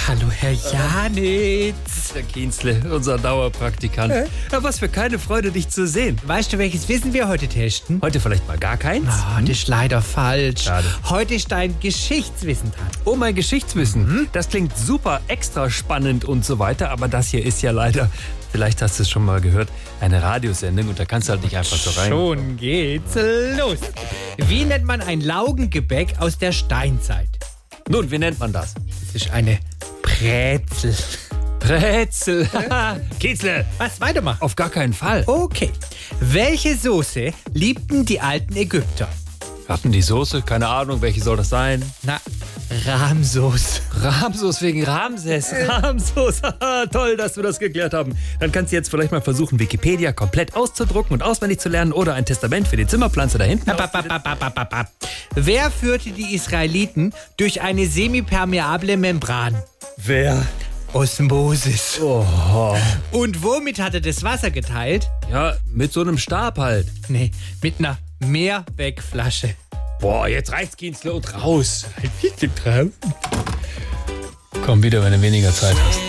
Hallo, Herr Janitz. Der Kienzle, unser Dauerpraktikant. Ja, was für keine Freude, dich zu sehen. Weißt du, welches Wissen wir heute testen? Heute vielleicht mal gar keins? Das ist leider falsch. Schade. Heute ist dein Geschichtswissen dran. Oh, mein Geschichtswissen. Das klingt super, extra spannend und so weiter, aber das hier ist ja leider, vielleicht hast du es schon mal gehört, eine Radiosendung und da kannst du halt nicht einfach so rein. Schon geht's los. Wie nennt man ein Laugengebäck aus der Steinzeit? Nun, wie nennt man das? Das ist eine Brezel. Brezel. Kienzle. Was, weitermachen? Auf gar keinen Fall. Okay. Welche Soße liebten die alten Ägypter? Hatten die Soße? Keine Ahnung, welche soll das sein? Na, Rahmsoße. Ramsos wegen Ramses. Ramsos. Toll, dass wir das geklärt haben. Dann kannst du jetzt vielleicht mal versuchen, Wikipedia komplett auszudrucken und auswendig zu lernen oder ein Testament für die Zimmerpflanze da hinten. Wer führte die Israeliten durch eine semipermeable Membran? Wer? Osmosis. Oh. Und womit hat er das Wasser geteilt? Ja, mit so einem Stab halt. Nee, mit einer Mehrwegflasche. Boah, jetzt reicht's, Kienzle, und raus. Komm wieder, wenn du weniger Zeit hast.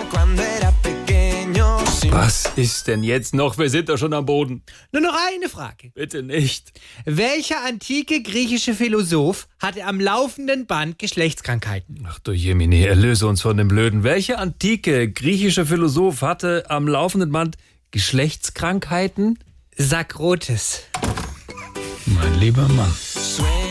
Was ist denn jetzt noch? Wir sind doch schon am Boden. Nur noch eine Frage. Bitte nicht. Welcher antike griechische Philosoph hatte am laufenden Band Geschlechtskrankheiten? Ach du Jemine, erlöse uns von dem Blöden. Welcher antike griechische Philosoph hatte am laufenden Band Geschlechtskrankheiten? Sakrotes. Mein lieber Mann.